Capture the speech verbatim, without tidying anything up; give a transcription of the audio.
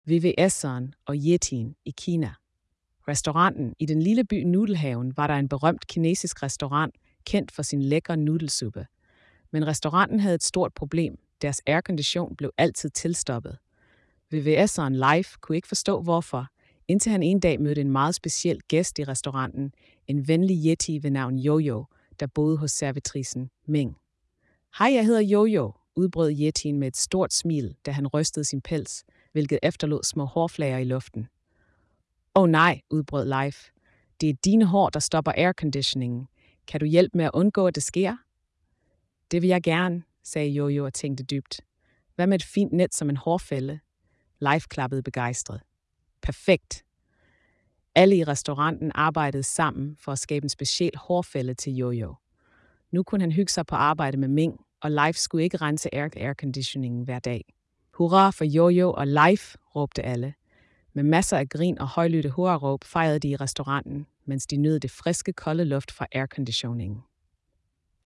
V V S'eren og Yetien i Kina. Restauranten i den lille by Nudelhaven var der en berømt kinesisk restaurant, kendt for sin lækre nudelsuppe. Men restauranten havde et stort problem. Deres aircondition blev altid tilstoppet. V V S'eren Leif kunne ikke forstå hvorfor, indtil han en dag mødte en meget speciel gæst i restauranten, en venlig yeti ved navn Jojo, der boede hos servitricen Ming. Hej, jeg hedder Jojo, udbrød yetien med et stort smil, da han rystede sin pels, hvilket efterlod små hårflager i luften. Åh oh, nej, udbrød Leif. Det er dine hår, der stopper airconditioningen. Kan du hjælpe med at undgå, at det sker? Det vil jeg gerne, sagde Jojo og tænkte dybt. Hvad med et fint net som en hårfælde? Leif klappede begejstret. Perfekt. Alle i restauranten arbejdede sammen for at skabe en speciel hårfælde til Jojo. Nu kunne han hygge sig på arbejde med Ming, og Leif skulle ikke rense air airconditioningen hver dag. Hurra for Jojo og Leif, råbte alle. Med masser af grin og højlytte hurraråb fejrede de i restauranten, mens de nød det friske, kolde luft fra airconditioningen.